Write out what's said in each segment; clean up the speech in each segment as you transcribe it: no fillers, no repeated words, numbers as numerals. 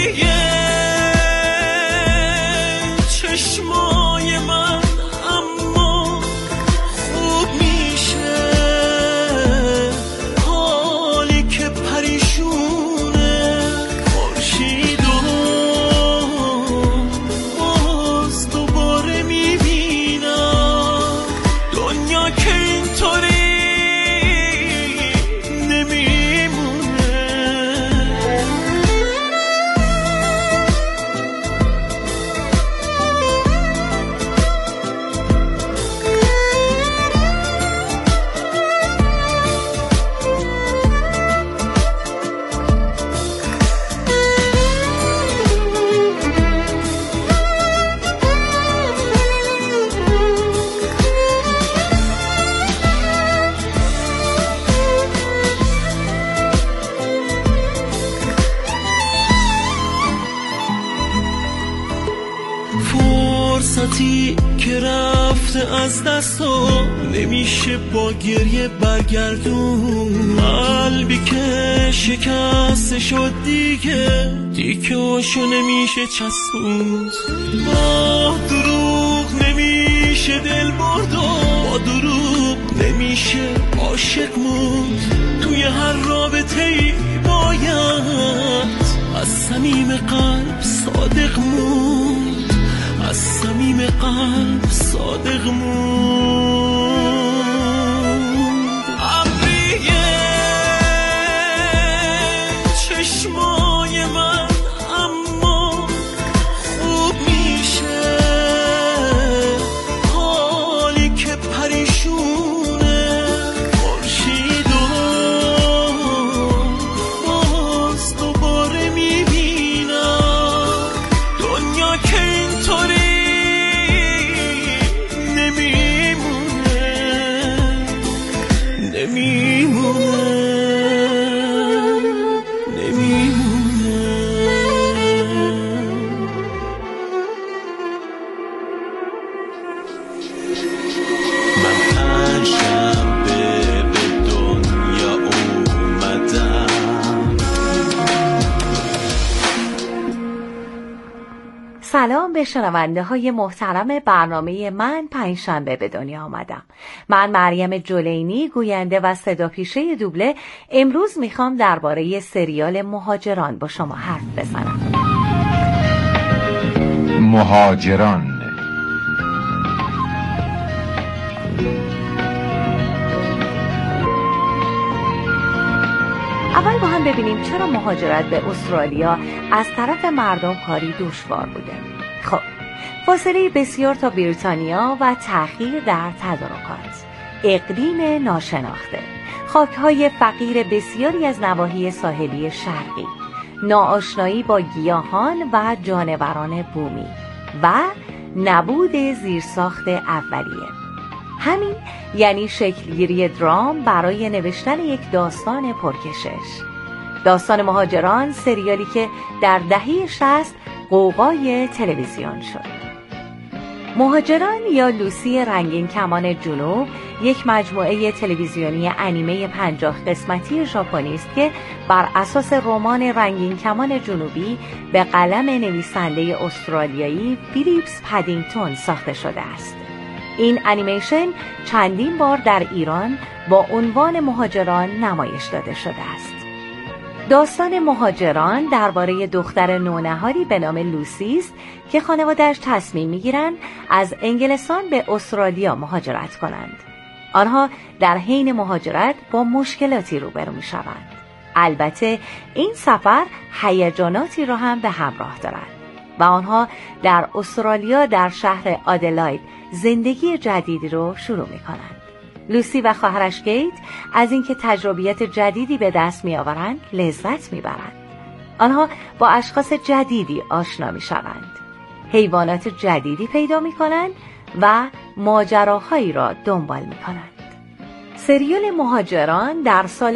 چشمای من اما خوب میشه، حالی که پریشونه خورشیدو باز دوباره میبینم. دنیا که اینطوری فرصتی که رفته از دستو نمیشه با گریه برگردون. قلبی که شکسته شد دیگه تیکه‌هاشو نمیشه چسبوند. با دروغ نمیشه دل برد و با دروغ نمیشه عاشق موند. توی هر رابطه‌ای باید از صمیم قلب صادق موند، از صمیم قلب صادق موند. ابریه چشمای من اما خوب میشه، حالی که پریشونه خورشیدو باز دوباره میبینم. دنیا که اینطوری سلام به شنونده های محترم برنامه من پنجشنبه به دنیا آمدم. من مریم جلینی، گوینده و صداپیشه دوبله، امروز میخوام درباره سریال مهاجران با شما حرف بزنم. مهاجران اول با هم ببینیم چرا مهاجرت به استرالیا از طرف مردم کاری دشوار بوده. خب، فاصله بسیار تا بریتانیا و تأخیر در تدارکات، اقلیم ناشناخته، خاک‌های فقیر بسیاری از نواحی ساحلی شرقی، ناآشنایی با گیاهان و جانوران بومی و نبود زیرساخت اولیه. همین یعنی شکلگیری درام برای نوشتن یک داستان پرکشش. داستان مهاجران، سریالی که در دهه 60 غوغای تلویزیون شد. مهاجران یا لوسی رنگین کمان جنوب یک مجموعه تلویزیونی انیمه 50 قسمتی ژاپنی است که بر اساس رمان رنگین کمان جنوبی به قلم نویسنده استرالیایی فیلیپس پدینگتون ساخته شده است. این انیمیشن چندین بار در ایران با عنوان مهاجران نمایش داده شده است. داستان مهاجران درباره دختر نونهاری به نام لوسی است که خانواده‌اش تصمیم می‌گیرند از انگلستان به استرالیا مهاجرت کنند. آنها در حین مهاجرت با مشکلاتی روبرو می‌شوند. البته این سفر هیجاناتی را هم به همراه دارد و آنها در استرالیا در شهر آدلاید زندگی جدیدی رو شروع می‌کنند. لوسی و خواهرش گیت از اینکه تجربیات جدیدی به دست می‌آورند لذت می‌برند. آنها با اشخاص جدیدی آشنا می‌شوند، حیوانات جدیدی پیدا می‌کنند و ماجراهایی را دنبال می‌کنند. سریال مهاجران در سال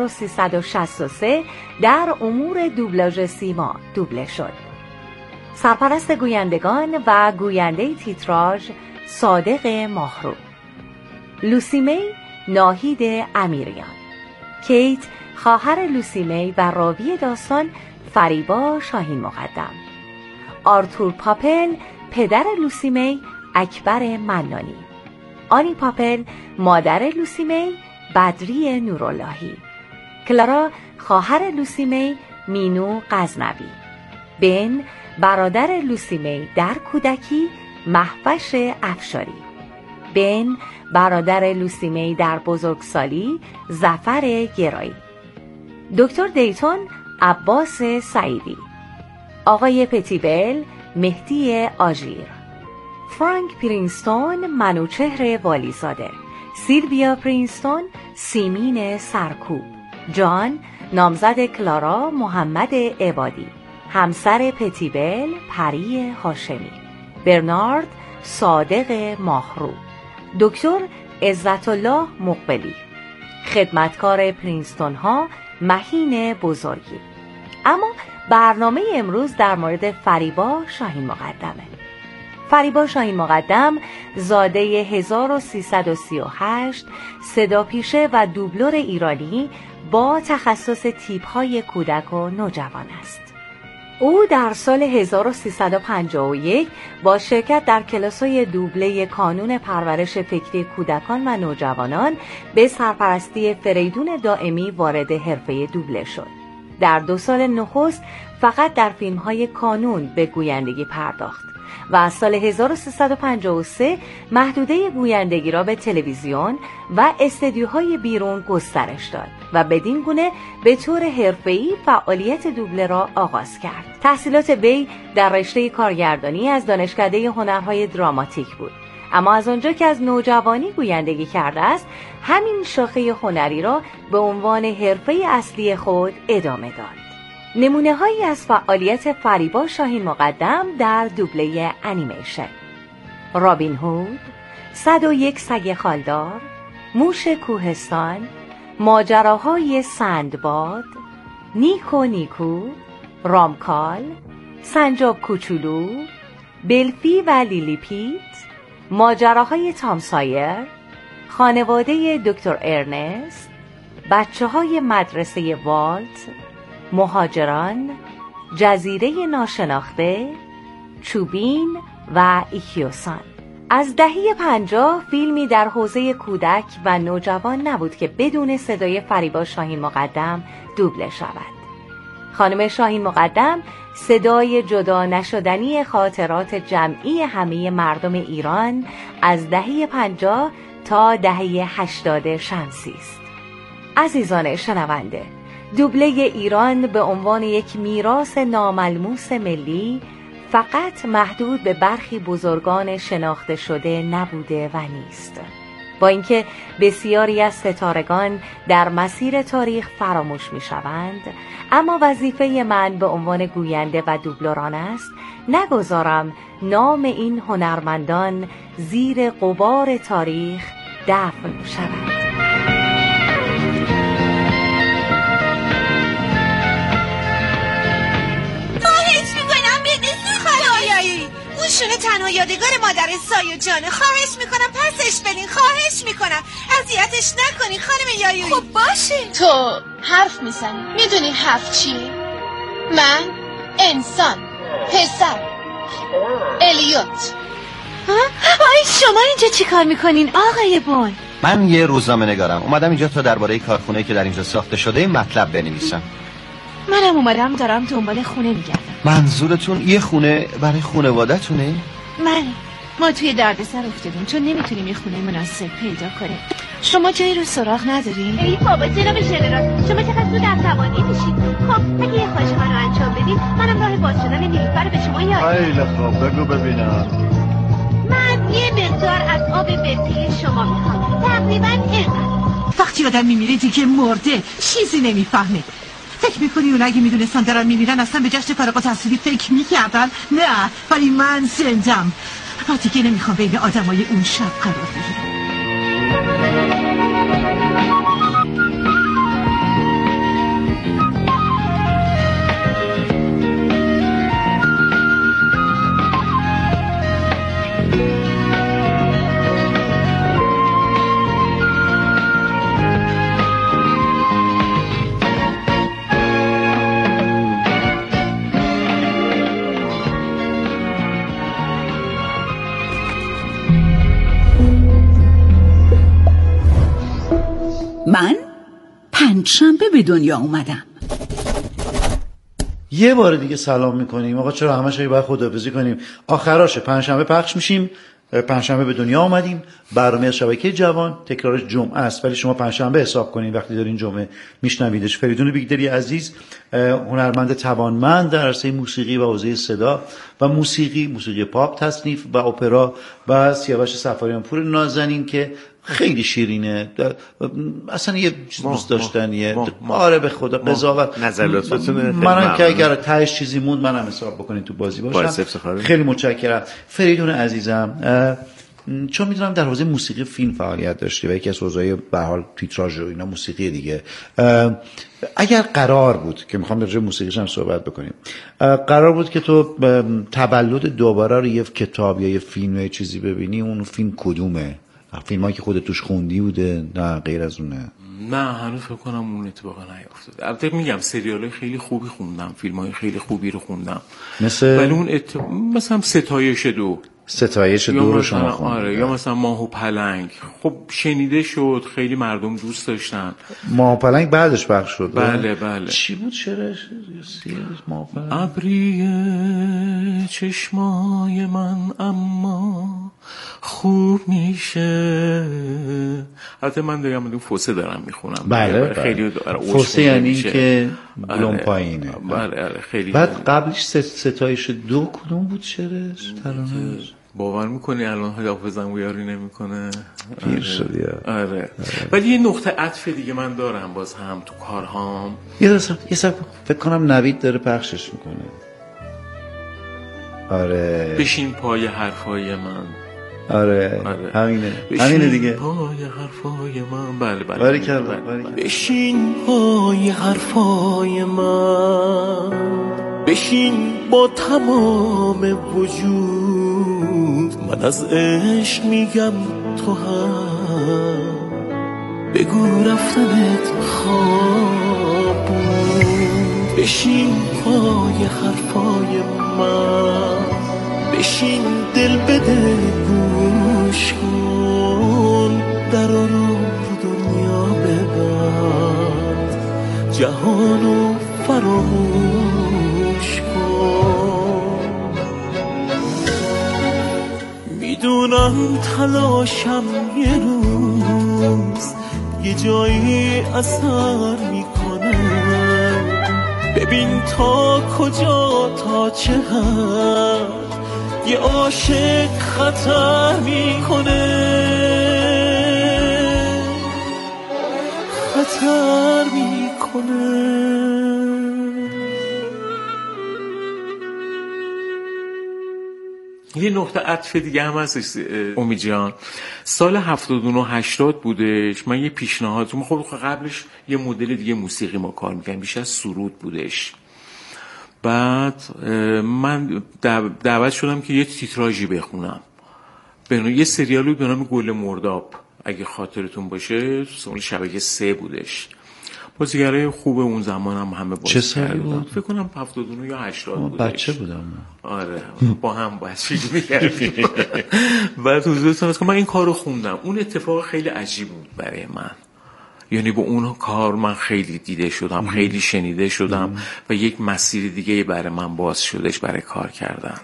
1363 در امور دوبلاژ سیما دوبله شد. سرپرست گویندگان و گوینده تیتراژ صادق ماهرو، لوسی می ناهید امیریان، کیت خواهر لوسی می و راوی داستان فریبا شاهین مقدم. آرتور پاپل پدر لوسی می اکبر منانی. آنی پاپل مادر لوسی می بدری نوراللهی. کلارا خواهر لوسی می مینو غزنوی. بن برادر لوسی می در کودکی مهوش افشاری. بن برادر لوسی می در بزرگسالی ظفر گرایی. دکتر دیتون عباس سعیدی. آقای پتیبل مهدی آژیر. فرانک پرینستون منوچهر والیزاده. سیلویا پرینستون سیمین سرکوب. جان نامزد کلارا محمد عبادی. همسر پتیبل پری هاشمی. برنارد صادق ماهرو. دکتر عزت الله مقبلی. خدمتکار پرینستون ها مهین بزرگی. اما برنامه امروز در مورد فریبا شاهین مقدمه. فریبا شاهین مقدم زاده 1338، صداپیشه و دوبلور ایرانی با تخصص تیپ‌های کودک و نوجوان است. او در سال 1351 با شرکت در کلاس‌های دوبله کانون پرورش فکری کودکان و نوجوانان به سرپرستی فریدون دائمی وارد حرفه دوبله شد. در 2 سال نخست فقط در فیلم‌های کانون به گویندگی پرداخت و از سال 1353 محدوده گویندگی را به تلویزیون و استدیوهای بیرون گسترش داد و بدین گونه به طور حرفه‌ای فعالیت دوبله را آغاز کرد. تحصیلات وی در رشته کارگردانی از دانشکده هنرهای دراماتیک بود، اما از آنجا که از نوجوانی گویندگی کرده است، همین شاخه هنری را به عنوان حرفه اصلی خود ادامه داد. نمونه‌هایی از فعالیت فریبا شاهین مقدم در دوبله انیمیشن: رابین هود، 101 سگ خالدار، موش کوهستان، ماجراهای سندباد، نیکو نیکو، رامکال، سنجاب کوچولو، بلفی و لیلیپیت، ماجراهای تام سایر، خانواده دکتر ارنست، بچه‌های مدرسه والت، مهاجران، جزیره ناشناخته، چوبین و ایکیوسان. از دهه 50 فیلمی در حوزه کودک و نوجوان نبود که بدون صدای فریبا شاهین مقدم دوبله شود. خانم شاهین مقدم صدای جدا نشدنی خاطرات جمعی همه مردم ایران از دهه 50 تا دهه 80 شمسی است. عزیزان شنونده، دوبله ایران به عنوان یک میراث ناملموس ملی فقط محدود به برخی بزرگان شناخته شده نبوده و نیست. با اینکه بسیاری از ستارگان در مسیر تاریخ فراموش می شوند، اما وظیفه من به عنوان گوینده و دوبلوران است نگذارم نام این هنرمندان زیر غبار تاریخ دفن شود. شونه تنها یادگار مادر سایو جانه. خواهش میکنم پسش بدین، خواهش میکنم اذیتش نکنی خانم یایویی. خب باشه. تو حرف میزنی، میدونی حرف چیه؟ من انسان، پسر، الیوت. آی شما اینجا چی کار میکنین آقای بون؟ من یه روزنامه نگارم، اومدم اینجا تا درباره کارخونه که در اینجا ساخته شده مطلب بنویسم. منم اومدم دارم دنبال خونه میگردم. منظورتون یه خونه برای خانواده‌تونه؟ ما توی دردسر افتادیم چون نمیتونیم یه خونه مناسب پیدا کنیم. شما جایی رو سراغ ندارین؟ ای بابا جناب ژنرال، شما چقدر زود عصبانی میشید. خب اگه یه خواهش من رو انجام بدید منم راه باز شدن نیلوفر رو به شما یاد. خیلی خوب، بگو ببینم. من یه مقدار از آب بلفی شما میخوام، تقریبا اینقدر. وقتی آدم میمیره دیگه مرده، چیزی نمیفهمه. فکر میکنی اون اگه میدونستان دارن میمیرن اصلا به جشن فارغ التحصیلی فکر میکردن؟ نه، ولی من زندم و دیگه نمیخوام بین آدمای اون شب قرار بگیرم. من پنجشنبه به دنیا اومدم. یه بار دیگه سلام میکنیم. آقا چرا همش باید خداحافظی کنیم؟ آخراشه پنجشنبه پخش میشیم. پنجشنبه به دنیا آمدیم. برنامه از شبکه جوان، تکرارش جمعه است ولی شما پنجشنبه حساب کنین وقتی دارین جمعه میشنویدش. فریدون بیگدری عزیز، هنرمند توانمند در عرصه موسیقی و حوزه صدا و موسیقی پاپ، تصنیف و اپرا، و سیاوش سفاریان پور نازنین که خیلی شیرینه، اصلا یه چیز دوست داشتنیه. آره به خدا قضاوت نظراتتون. منم که اگر تهش چیزی موند منم حساب بکنین تو بازی باشم. خیلی متشکرم فریدون عزیزم. چون میدونم در حوزه موسیقی فیلم فعالیت داشتی و یکی از حوزه‌های به حال تیتراژ و اینا موسیقی دیگه، اگر قرار بود که میخوام در جای موسیقیش هم صحبت بکنیم، قرار بود که تو تولد دوباره رو یه کتاب یا یه فیلم یا یه چیزی ببینی، اون فیلم کدومه؟ فیلمایی که خودت توش خوندی بوده؟ نه غیر از اونه؟ نه هنوز فکر کنم اون اتفاقا نیفتاد. البته میگم سریالای خیلی خوبی خوندم، فیلمای خیلی خوبی رو خوندم، ولی اون مثلا ستایش دو رو شما خوندید. آره، یا مثلا ماه و پلنگ. خب شنیده شد، خیلی مردم دوست داشتن. ماه و پلنگ بعدش پخش شد. بله. چی بود شعرش؟ ماه و پلنگ. ابری چشمای من اما خوب میشه. البته من دارم فوسه دارم میخونم. بله. خیلی فوسه یعنی که بلوم پایینه. بله خیلی. بعد قبلش ستایش دو کدوم بود شعرش؟ ترانه‌اش؟ باور میکنی الان حافظم بیاری نمیکنه؟ پیر شدی. آره. ولی یه نقطه عطف دیگه من دارم باز هم تو کارهام. یه سب فکر کنم نوید داره پخشش میکنه. آره. بشین پای حرفای من. آره. همینه دیگه. پای حرفای من. بله. باریکلا. بشین پای حرفای من، بشین با تمام وجود، من از عشق میگم تو هم بگو رفتنت خواب بود. بشین پای حرفای من، بشین دل بده گوش کن، در رو دنیا ببند، جهانو فراموش کن. میدونم تلاشم یه روز یه جایی اثر میکنه، ببین تا کجا تا چه حد یه عاشق خطر میکنه، خطر میکنه. یه نقطه عطف دیگه هم هستش امید جان. سال 79 80 بودش، من یه پیشنهاد، خب قبلش یه مدل دیگه موسیقی ما کار میکنیم، بیشتر سرود بودش. بعد من دعوت شدم که یه تیتراژی بخونم، یه سریالی به نام گل مرداب، اگه خاطرتون باشه سال شبکه 3 بودش. بازیگرای خوب اون زمان هم همه بازی چه سالی بود؟ فکر کنم 79 یا 80 بودش. بچه بودم. آره با هم بچگی می‌کردیم. بعد حضورتون هست که من این کارو خوندم. اون اتفاق خیلی عجیب بود برای من. یعنی با اون کار من خیلی دیده شدم، خیلی شنیده شدم و یک مسیر دیگه برای من باز شدش برای کار کردن.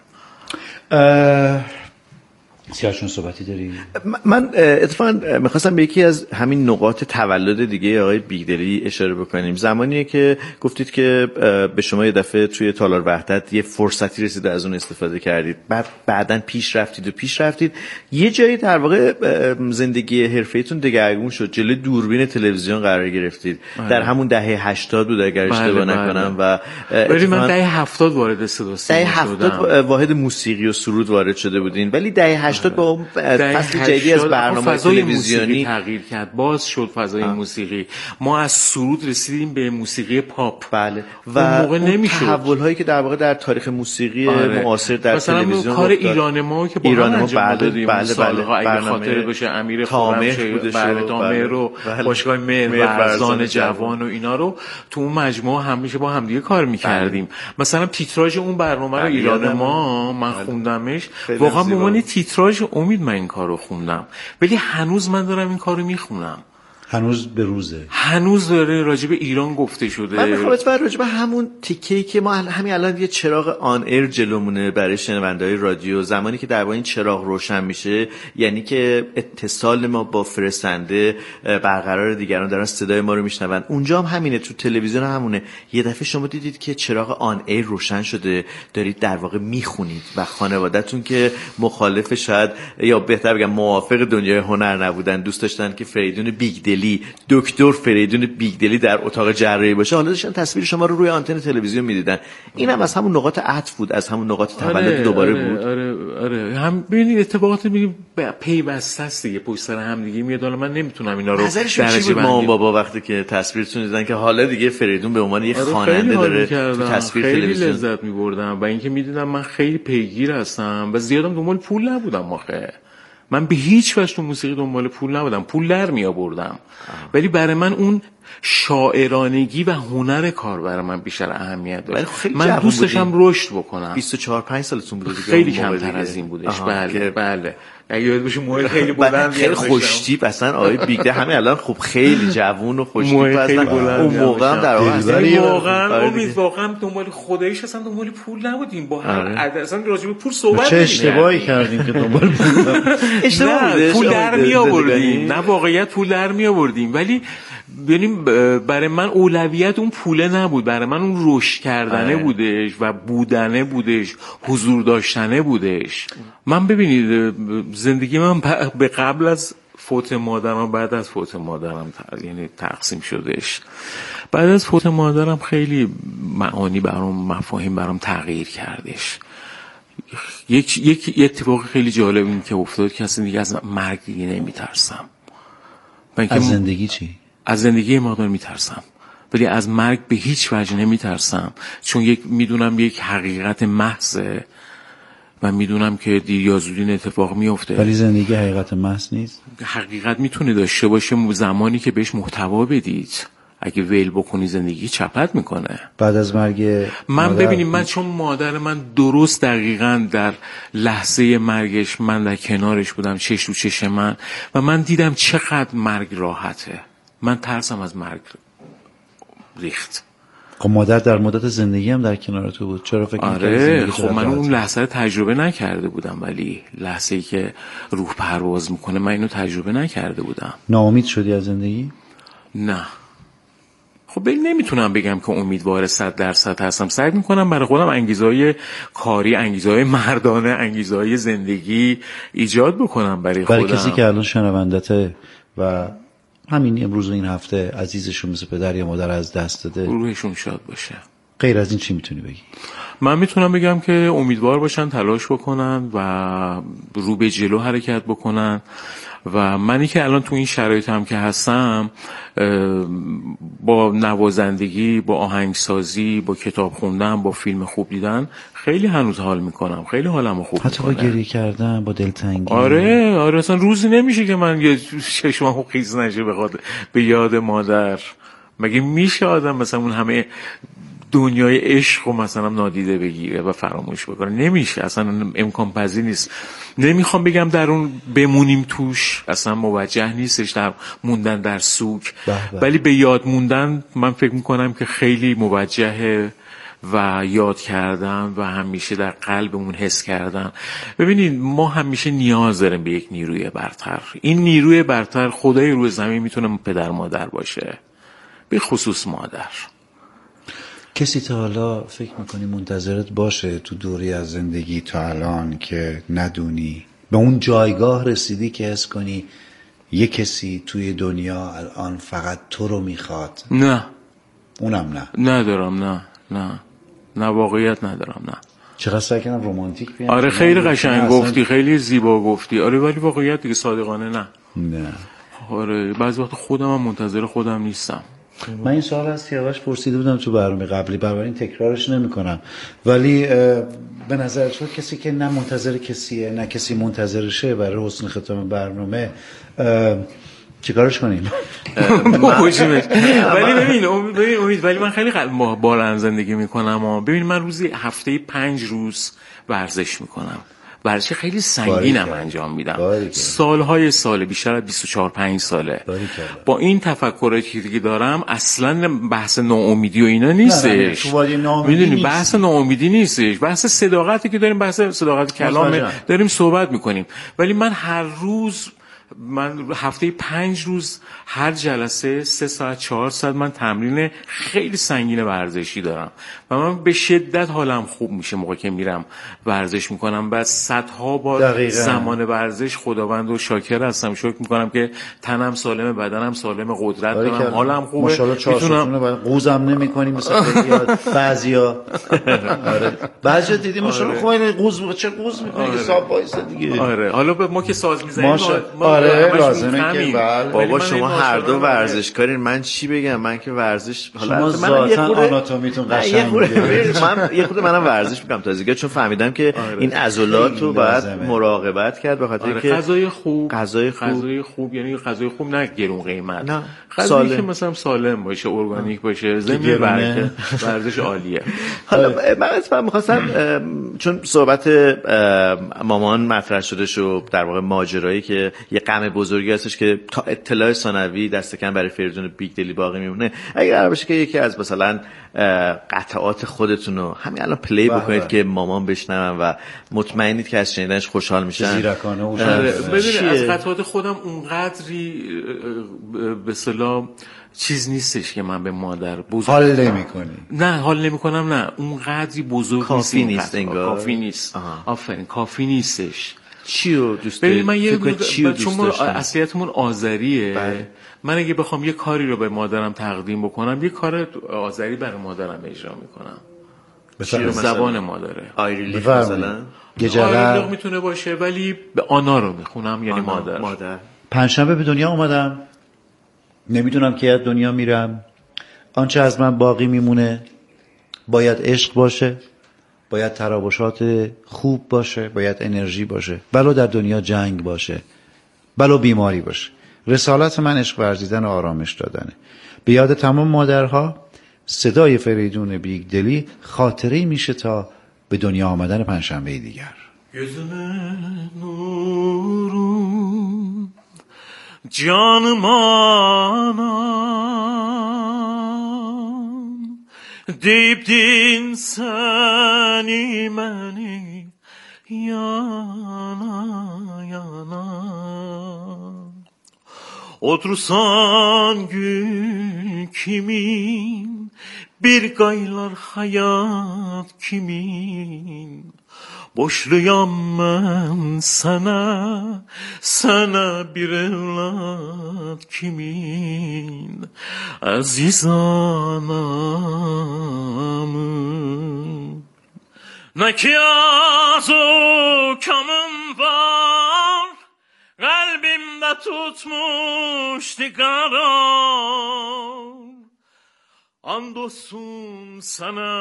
سیاوشون صحبتی داری؟ من اتفاقا میخواستم به یکی از همین نقاط تولد دیگه آقای بیگدری اشاره بکنیم. زمانیه که گفتید که به شما یه دفعه توی تالار وحدت یه فرصتی رسید از اون استفاده کردید، بعداً پیش رفتید یه جایی در واقع زندگی حرفه‌ایتون دگرگون شد، جلوی دوربین تلویزیون قرار گرفتید. در همون دهه 80 بود اگر اشتباه نکنم. و ولی من دهه 70 وارد صدا سیما شدم. دهه 70 واحد موسیقی و سرود وارد شده بودین، ولی دهه 80 با اون فصل جدیدی از برنامه تلویزیونی تغییر کرد، باز شد فضای موسیقی. ما از سرود رسیدیم به موسیقی پاپ. بله. و اون تحول‌هایی که در واقع در تاریخ موسیقی معاصر در تلویزیون مثلا کار ایران ما که با هم انجام دادیم، سالها اگه خاطر باشه امیر تامر رو باشگاه مرزان جوان و اینا رو تو اون مجموعه همیشه با هم دیگه کار می‌کردیم. مثلا تیتراژ اون برنامه رو ایران ما من خوندمش، واقعا به عنوان تیتراژ امید من این کارو خوندم، ولی هنوز من دارم این کارو میخونم. هنوز به روزه، هنوز داره راجع به ایران گفته شده. من میخوام اتفاقا راجع به همون تیکه‌ای که ما همین الان یه چراغ آن ایر جلومونه برای شنونده‌های رادیو، زمانی که در واقع این چراغ روشن میشه یعنی که اتصال ما با فرستنده برقرار، دیگران دارن صدای ما رو میشنون. اونجا هم همینه، تو تلویزیون همونه. یه دفعه شما دیدید که چراغ آن ایر روشن شده، دارید در واقع میخونید و خانواده‌تون که مخالف، شاید یا بهتر بگم موافق دنیای هنر نبودن، دوست داشتن که فریدون بیگدلی، دکتر فریدون بیگدلی در اتاق جراحی باشه، حالا داشتن تصویر شما رو روی آنتن تلویزیون میدیدن. اینم از همون نقاط عطف بود، از همون نقاط تولد دوباره بود. آره هم ببینید اتفاقات میبینیم پیوسته است دیگه، پشت سر هم دیگه میاد. حالا من نمیتونم اینا رو نظرشون چی بود مامان بابا وقتی که تصویرتون دیدن که حالا دیگه فریدون به عنوان یه خواننده داره تو تصویر تلویزیون؟ خیلی لذت می‌بردم و اینکه میدیدم من خیلی پیگیر هستم و زیادم دنبال پول نبودم. آخه من به هیچ وجه تو موسیقی دنبال پول نبودم، پول در می آوردم، ولی برای من اون شاعرانگی و هنر کار برای من بیشتر اهمیت داشت. من دوست داشتم رشد بکنم. 24-5 سالتون بود دیگه؟ خیلی کمتر از این بودش. بله اگه یاد باشه موهای خیلی بلند، خیلی خوشتیپ اصلا آقای بیگده همین الان خب خیلی جوون و خوشتیپ اصلا. اون موقع هم در واقعا دنبال خداییش اصلا دنبال پول نبودیم، با هم اصلا راجع به پول صحبت چه اشتباهی کردیم که دنبال پول پول در می آوردیم. نه واقعیت پول در می آوردیم، ولی ببینیم برای من اولویت اون پوله نبود، برای من اون رشد کردنه بودش و بودنه بودش، حضور داشتنه بودش. من ببینید زندگی من به قبل از فوت مادرم، بعد از فوت مادرم یعنی تقسیم شدش. بعد از فوت مادرم خیلی معانی برام، مفاهیم برام تغییر کردش. یک اتفاق خیلی جالب این که افتاد که اصلا دیگه از مرگ دیگه نمیترسم. از زندگی چی؟ از زندگی مقدار میترسم، ولی از مرگ به هیچ وجه نمیترسم، چون میدونم یک حقیقت محضه و میدونم که دیر یا زود این اتفاق میفته. ولی زندگی حقیقت محض نیست. حقیقت میتونه داشته باشه زمانی که بهش محتوا بدید. اگه ویل بکنی زندگی چپت میکنه. بعد از مرگ من ببینیم، من چون مادر من درست دقیقاً در لحظه مرگش من در کنارش بودم، چش تو چش من، و من دیدم چقدر مرگ راحته. من ترسم از مرگ ریخت. خب مادر در مدت زندگی هم در کنار تو بود، چرا فکر می‌کنی؟ خب من اون لحظه رو تجربه نکرده بودم، ولی لحظه‌ای که روح پرواز میکنه من اینو تجربه نکرده بودم. ناامید شدی از زندگی؟ نه. خب نمیتونم بگم که امیدوار 100% هستم. سعی میکنم برای خودم انگیزهای کاری، انگیزهای مردانه، انگیزهای زندگی ایجاد بکنم برای خودم. برای کسی که الان شنوندته و همین امروز این هفته عزیزشون مثل پدر یا مادر از دست داده، روحشون شاد باشه. غیر از این چی میتونی بگی؟ من میتونم بگم که امیدوار باشن، تلاش بکنن و رو به جلو حرکت بکنن. و منی که الان تو این شرایط هم که هستم، با نوازندگی، با آهنگسازی، با کتاب خوندن، با فیلم خوب دیدن خیلی هنوز حال میکنم، خیلی حالمو خوب حتی با گریه کردن، با دلتنگی. آره اصلا روزی نمیشه که من یه چشمم خیز نشه به یاد مادر. مگه میشه آدم مثلا اون همه دنیای عشق رو مثلا نادیده بگیره و فراموش بکنه؟ نمیشه، اصلا امکان پذیر نیست. نمیخوام بگم در اون بمونیم توش، اصلا موجه نیستش در موندن در سوک، ولی به یاد موندن من فکر میکنم که خیلی موجهه و یاد کردن و همیشه در قلبمون حس کردن. ببینید ما همیشه نیاز داریم به یک نیروی برتر. این نیروی برتر خدای روی زمین میتونه پدر مادر باشه، به خصوص مادر. کسی تا حالا فکر میکنی منتظرت باشه تو دوری از زندگی تا الان که ندونی به اون جایگاه رسیدی که حس کنی یه کسی توی دنیا الان فقط تو رو میخواد؟ نه. اونم نه. ندارم. نه واقعیت ندارم. نه. چقدر سعی کردم رومانتیک بیان. آره خیلی قشنگ گفتی، خیلی زیبا گفتی. آره ولی واقعیت دیگه صادقانه نه. آره بعضی وقت خودم هم منتظر خودم نیستم. من این سوال از سیاوش پرسیده بودم تو برنامه قبلی، بنابراین تکرارش نمی‌کنم، ولی به نظر تو کسی که نه منتظر کسیه نه کسی منتظرشه برای حسن ختام برنامه چیکارش کنیم؟ ولی ببین امید، ولی من خیلی بالند زندگی میکنم. ببین من روزی هفته 5 روز ورزش میکنم ورزش خیلی سنگینم انجام میدم، سالهای ساله، بیشتر از 24-25 ساله. با این تفکراتی که دارم اصلا بحث ناامیدی و اینا نیستش، میدونی بحث ناامیدی نیستش، بحث صداقتی که داریم، بحث صداقت کلام داریم صحبت میکنیم. ولی من هر روز، من هفته 5 روز هر جلسه 3 ساعت 4 ساعت من تمرین خیلی سنگین ورزشی دارم و من به شدت حالم خوب میشه موقعی که میرم ورزش میکنم. بعد صدها بار زمان ورزش خداوند رو شاکر هستم، شکر میکنم که تنم سالمه، بدنم سالمه، قدرت دارم، حالم خوبه، میتونم قوزم نمیکنیم مثلا بعضیا. آره بعضیا دیدی ماشاءالله خوبه قوز، چه قوز میکنی که صاحب وایس دیگه. آره حالا ما که ساز میزنیم لازمه که بابا شما هر دو ورزشکارین، من چی بگم؟ من که ورزش حالا من یه خورده آناتومیتون قشنگه، من یه خورده منم ورزش میکنم تازگی، چون فهمیدم که این عضلات رو باید مراقبت کرد، به خاطر که غذای خوب یعنی غذای خوب نه گرون قیمت، نه غذایی که مثلا سالم باشه، ارگانیک باشه، ضمن ورزش عالیه. حالا من اصلا می‌خواستم چون صحبت مامان مطرح شده شو، در واقع ماجرایی که یه غم بزرگی هستش که تا اطلاع ثانوی دست کم برای فریدون بیگدلی باقی میمونه، اگه قرار باشه که یکی از مثلا قطعات خودتون رو همین الان پلی بکنید که مامان بشنون و مطمئنید که از شنیدنش خوشحال میشن. ببینید از قطعات خودم اونقدری به اصطلاح چیز نیستش که من به مادر بزرگ حال نمی‌کنی. نه حال نمی‌کنم، نه اونقدری بزرگ کافی نیست انگار. کافی نیست. آفرین کافی نیستش. چی رو دوست داری؟ من چون اصلیتمون آذریه، من اگه بخوام یه کاری رو به مادرم تقدیم بکنم، یه کار آذری برای مادرم اجرا میکنم. مثلا زبان مادره. آیریلیف مثلا آیریلیف میتونه باشه، ولی به آنا رو میخونم، یعنی مادر. پنجشنبه به دنیا اومدم، نمیدونم که از دنیا میرم. آنچه از من باقی میمونه باید عشق باشه، باید تراوشات خوب باشه، باید انرژی باشه، بلو در دنیا جنگ باشه، بلو بیماری باشه. رسالت من عشق ورزیدن و آرامش دادنه. به یاد تمام مادرها صدای فریدون بیگدلی خاطره میشه تا به دنیا آمدن پنجشنبه دیگر. gözüne nurun canım anam deyipdin seni meni yana yana otursan gün kimin bir gaylar hayat kimin boşluyam ben sana bir evlat kimin aziz anamın ne ki azukamın var kalbimde tutmuştu karar andolsun sana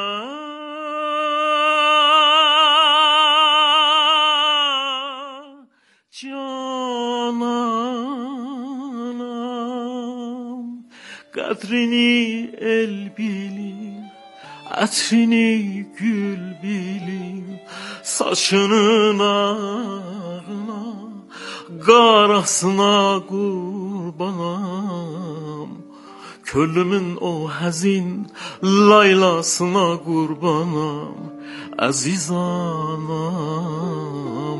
cananam kadrini el bilir atrini gül bilir saçının ağına qarasına qurbanam könlümün o həzin laylasına qurbanam aziz anam.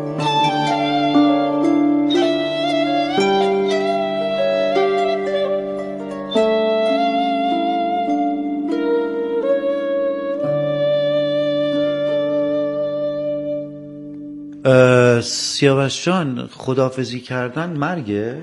سیاوش جان، خداحافظی کردن مرگه؟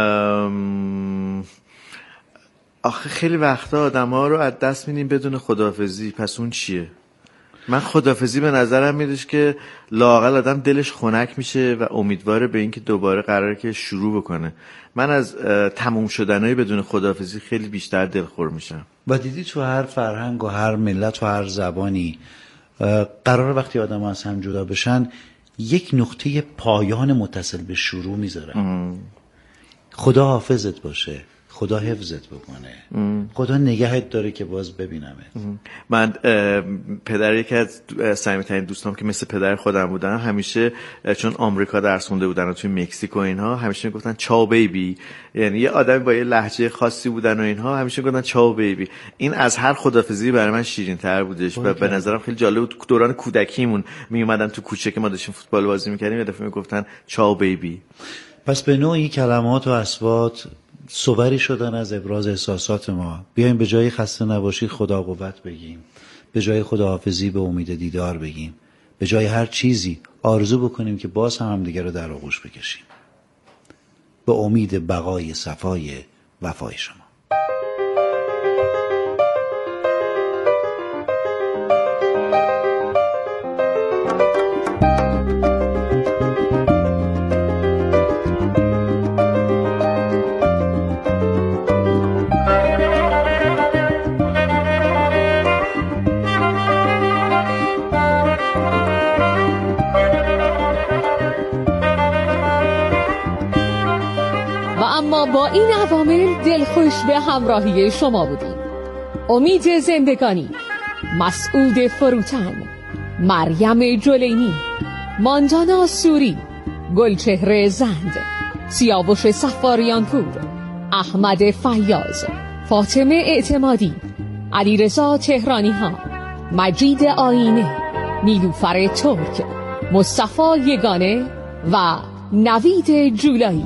آخه خیلی وقتا آدم‌ها رو از دست می‌دیم بدون خداحافظی، پس اون چیه؟ من خداحافظی به نظرم میادش که لااقل آدم دلش خنک میشه و امیدواره به اینکه دوباره قراره که شروع بکنه. من از تموم شدنای بدون خداحافظی خیلی بیشتر دلخور میشم. و دیدی تو هر فرهنگ و هر ملت و هر زبانی قراره وقتی آدم از هم جدا بشن یک نقطه پایان متصل به شروع میذارن. خدا حافظت باشه، خدا حفظت بکنه، خدا نگهت داره که باز ببینمت. من پدر یکی از صمیمی‌ترین دوستام که مثل پدر خودم بودن، همیشه چون آمریکا درس خونده بودن و توی مکزیک و اینها، همیشه میگفتن چاو بیبی، یعنی یه آدمی با یه لهجه خاصی بودن و اینها، همیشه میگفتن چاو بیبی. این از هر خدافظی برای من شیرین‌تر بودش و به نظرم خیلی جالب بود. دوران کودکیمون میومدن تو کوچه که ما داشتیم فوتبال بازی می‌کردیم، یه دفعه میگفتن چاو بیبی. پس به نوعی کلمات و اصوات صوری شدن از ابراز احساسات ما. بیایم به جای خسته نباشید خدا قوت بگیم، به جای خداحافظی به امید دیدار بگیم، به جای هر چیزی آرزو بکنیم که باز هم دیگه رو در آغوش بکشیم، به امید بقای صفای وفای شما. با این عوامل دلخوش به همراهی شما بودیم. امید زندگانی، مسعود فروتن، مریم جلینی، ماندانا سوری، گلچهره زند، سیاوش سفاریانپور، احمد فیاض، فاطمه اعتمادی، علیرضا تهرانی ها، مجید آینه، نیلوفر ترک، مصطفی یگانه و نوید جولایی.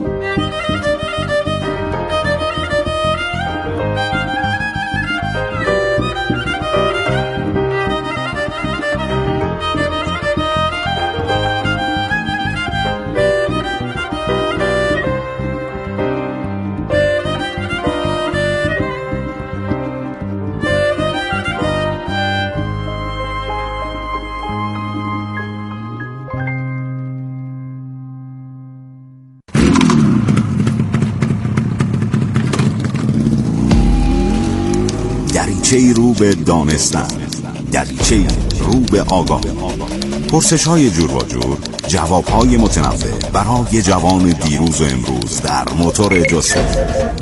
دریچه‌ای رو به دانستن، دریچه‌ای رو به آگاه، پرسش‌های جور و جور، جواب‌های متنوع برای جوان دیروز و امروز در موتور جستجو.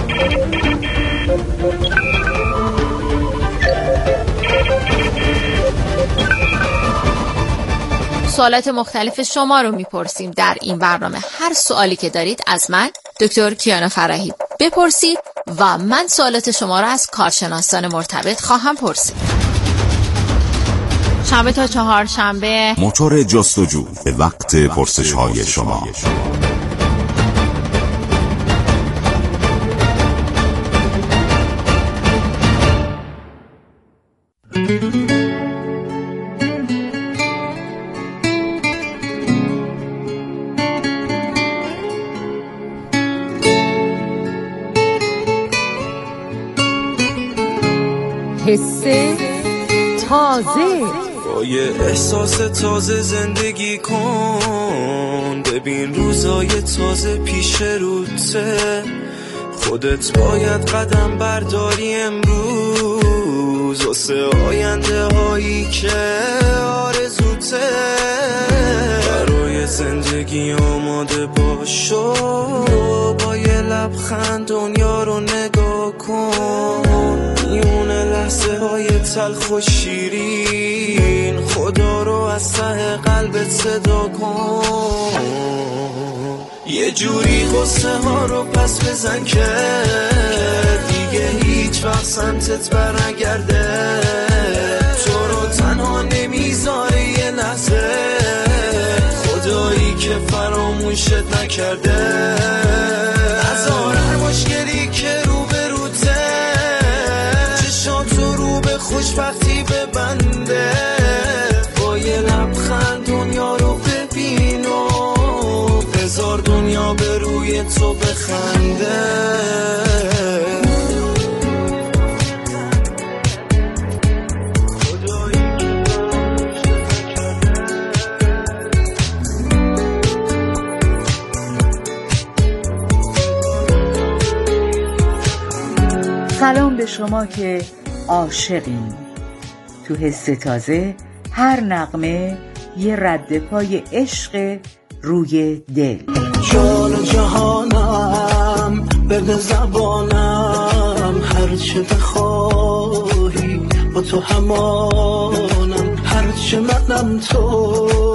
سوالات مختلف شما رو میپرسیم در این برنامه. هر سوالی که دارید از من دکتر کیانا فرحی بپرسید و من سوالات شما رو از کارشناسان مرتبط خواهم پرسید. شنبه تا چهارشنبه موتور جستجو به وقت پرسش‌های شما. حس تازه، با یه احساس تازه زندگی کن، ببین روزای تازه پیش روته، خودت باید قدم برداری امروز واسه آینده هایی که آرزوته، برای زندگی آماده باشو، با یه لبخند دنیا رو نگاه کن، میونه لحظه های تلخ و شیرین، خدا رو از ته قلبت صدا کن، یه جوری قصه ها رو پس بزن که دیگه هیچ وقت سمتت برنگرده، تو رو تنها نمیذاره یه لحظه، خدایی که فراموشت نکرده، نذار هر مشکلی که روبروته چشاتو رو به خوشبختی ببنده، با یه لبخند دنیا رو ببین و بذار دنیا به روی تو بخنده. سلام به شما که عاشقین. تو حس تازه هر نغمه یه رد پای عشق روی دل. جان و جهانم بده زبانم هرچه بخواهی با تو همانم هرچه منم تو